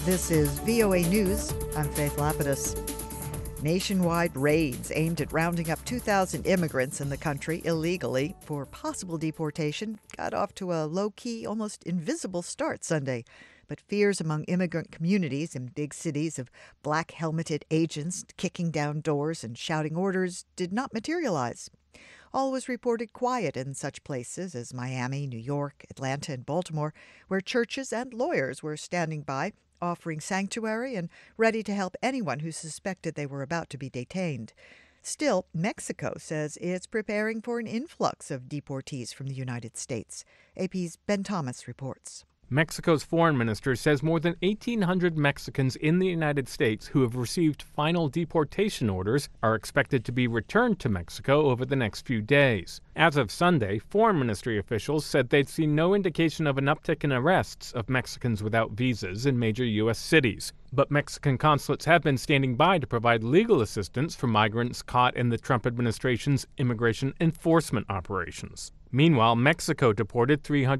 This is VOA News. I'm Faith Lapidus. Nationwide raids aimed at rounding up 2,000 immigrants in the country illegally for possible deportation got off to a low-key, almost invisible start Sunday. But fears among immigrant communities in big cities of black-helmeted agents kicking down doors and shouting orders did not materialize. All was reported quiet in such places as Miami, New York, Atlanta, and Baltimore, where churches and lawyers were standing by, offering sanctuary and ready to help anyone who suspected they were about to be detained. Still, Mexico says it's preparing for an influx of deportees from the United States. AP's Ben Thomas reports. Mexico's foreign minister says more than 1,800 Mexicans in the United States who have received final deportation orders are expected to be returned to Mexico over the next few days. As of Sunday, foreign ministry officials said they'd seen no indication of an uptick in arrests of Mexicans without visas in major U.S. cities. But Mexican consulates have been standing by to provide legal assistance for migrants caught in the Trump administration's immigration enforcement operations. Meanwhile, Mexico deported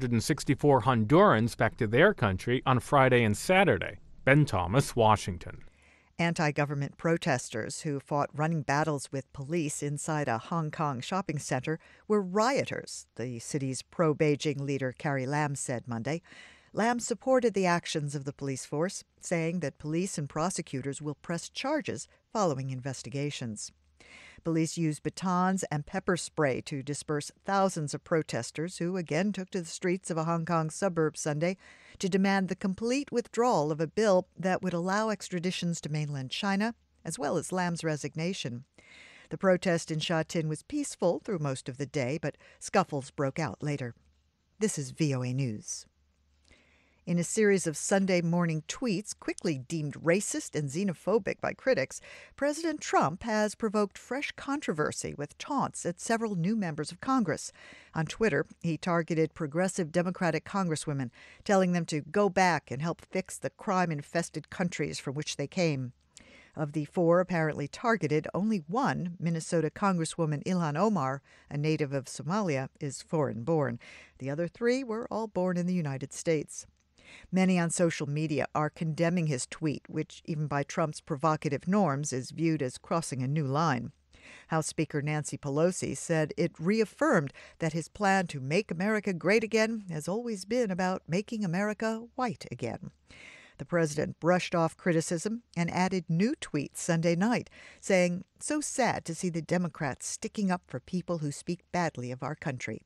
364 Hondurans back to their country on Friday and Saturday. Ben Thomas, Washington. Anti-government protesters who fought running battles with police inside a Hong Kong shopping center were rioters, the city's pro-Beijing leader Carrie Lam said Monday. Lam supported the actions of the police force, saying that police and prosecutors will press charges following investigations. Police used batons and pepper spray to disperse thousands of protesters who again took to the streets of a Hong Kong suburb Sunday to demand the complete withdrawal of a bill that would allow extraditions to mainland China, as well as Lam's resignation. The protest in Sha Tin was peaceful through most of the day, but scuffles broke out later. This is VOA News. In a series of Sunday morning tweets quickly deemed racist and xenophobic by critics, President Trump has provoked fresh controversy with taunts at several new members of Congress. On Twitter, he targeted progressive Democratic congresswomen, telling them to go back and help fix the crime-infested countries from which they came. Of the four apparently targeted, only one, Minnesota Congresswoman Ilhan Omar, a native of Somalia, is foreign-born. The other three were all born in the United States. Many on social media are condemning his tweet, which, even by Trump's provocative norms, is viewed as crossing a new line. House Speaker Nancy Pelosi said it reaffirmed that his plan to make America great again has always been about making America white again. The president brushed off criticism and added new tweets Sunday night, saying, "So sad to see the Democrats sticking up for people who speak badly of our country."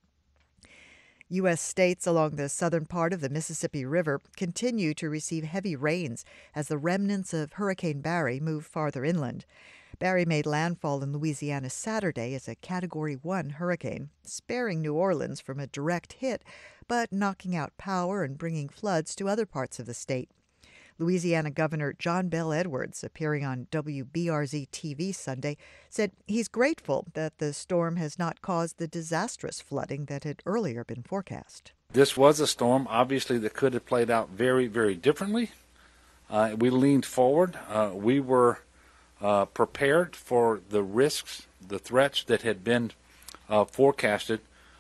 U.S. states along the southern part of the Mississippi River continue to receive heavy rains as the remnants of Hurricane Barry move farther inland. Barry made landfall in Louisiana Saturday as a Category 1 hurricane, sparing New Orleans from a direct hit, but knocking out power and bringing floods to other parts of the state. Louisiana Governor John Bel Edwards, appearing on WBRZ TV Sunday, said he's grateful that the storm has not caused the disastrous flooding that had earlier been forecast. This was a storm, obviously, that could have played out very, very differently. We leaned forward. We were prepared for the risks, the threats that had been forecasted.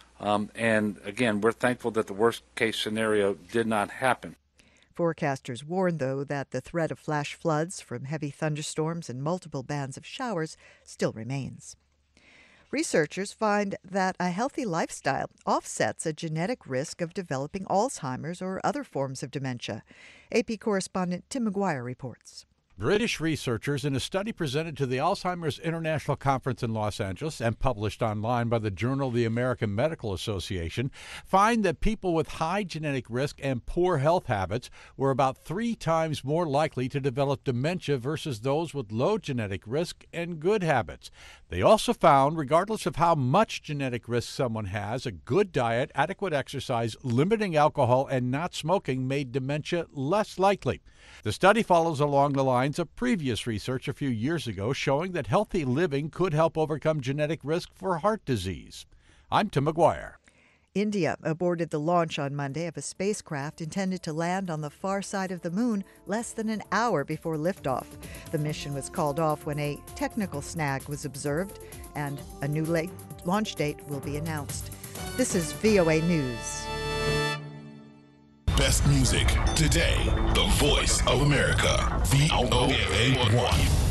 And again, we're thankful that the worst-case scenario did not happen. Forecasters warn, though, that the threat of flash floods from heavy thunderstorms and multiple bands of showers still remains. Researchers find that a healthy lifestyle offsets a genetic risk of developing Alzheimer's or other forms of dementia. AP correspondent Tim McGuire reports. British researchers, in a study presented to the Alzheimer's International Conference in Los Angeles and published online by the journal The American Medical Association, find that people with high genetic risk and poor health habits were about 3 times more likely to develop dementia versus those with low genetic risk and good habits. They also found, regardless of how much genetic risk someone has, a good diet, adequate exercise, limiting alcohol, and not smoking made dementia less likely. The study follows along the lines of previous research a few years ago showing that healthy living could help overcome genetic risk for heart disease. I'm Tim McGuire. India aborted the launch on Monday of a spacecraft intended to land on the far side of the moon less than an hour before liftoff. The mission was called off when a technical snag was observed, and a new launch date will be announced. This is VOA News. best music today. The voice of America. VOA1.